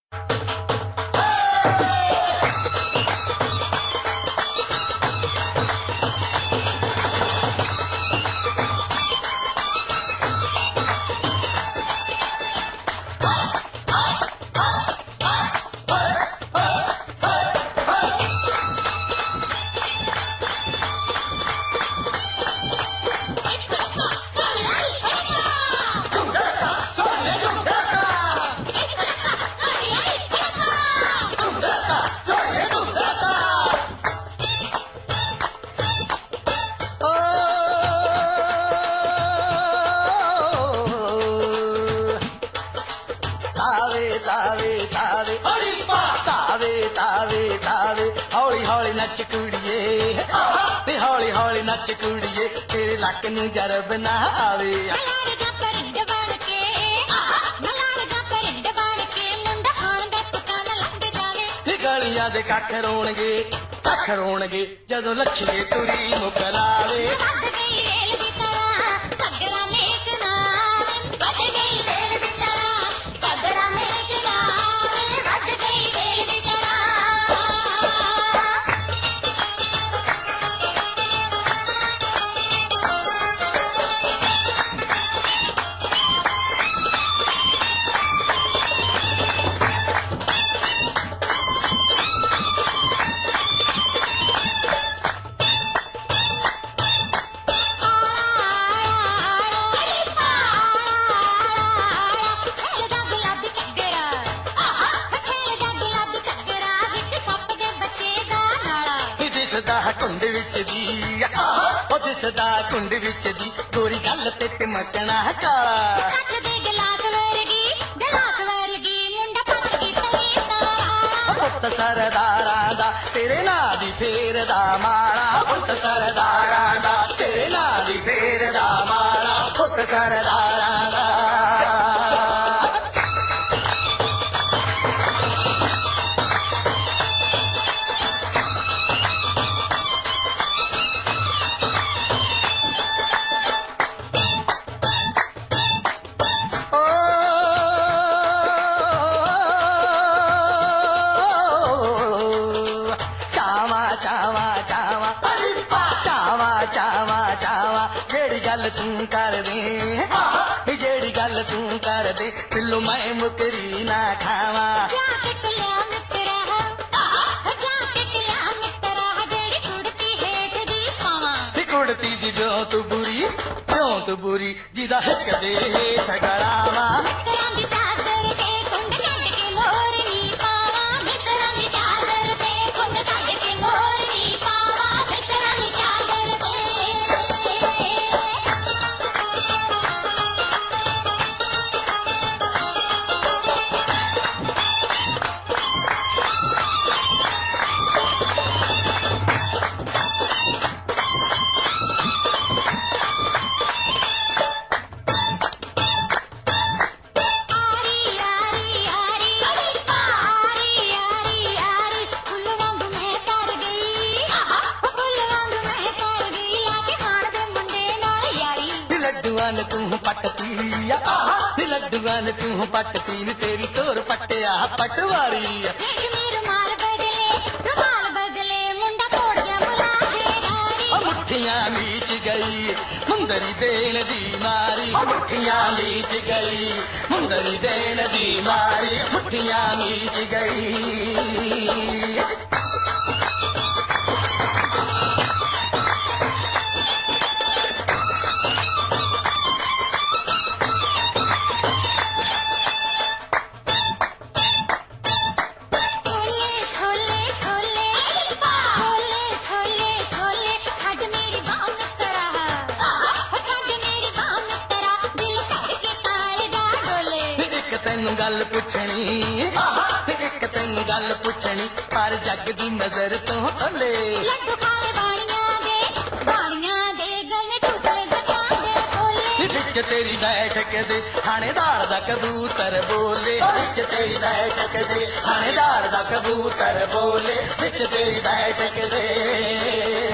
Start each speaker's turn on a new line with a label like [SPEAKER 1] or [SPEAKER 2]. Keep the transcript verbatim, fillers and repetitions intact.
[SPEAKER 1] नच कुड़िए ते हौली हौली नच कुड़िए तेरे लक नूं जरब ना आवे गलियां दे कख रोणगे कख रोणगे जदों लच्छिए तुरी मुकलावे कुंड विच दी ओ दिसदा कुंड विच दी गोरी गल ते टिमकना काला गिलास वर्गी गिलास वर्गी मुंडा पक्की तलीता पुत्त सरदारां दा तेरे नां दी फेरदा माला पुत्त सरदारां दा तेरे नां दी फेरदा माला पुत्त सरदारां दा तू कर दे जेड़ी गल तू कर दे पिल्लो मैं मुकरी ना खावा कुड़ती दी जो तू बुरी क्यों तू बुरी जिदा हिक दे ठगरावा तू पटती लड्डुआन तू पटती तेरी तोर पटिया पटवारी मुठियां मीच गई मुंदरी देन दी मारी मुठियां मीच गई मुंदरी देन दी मारी मुठियां मीच गई तैनू गल पुछनी एक तैनू गल पुछनी पर जग दी नजर तो ओले बिच तेरी बैठक दे थानेदार दा कबूतर बोले बिच तेरी बैठक दे थानेदार दा कबूतर बोले बिच तेरी बैठक दे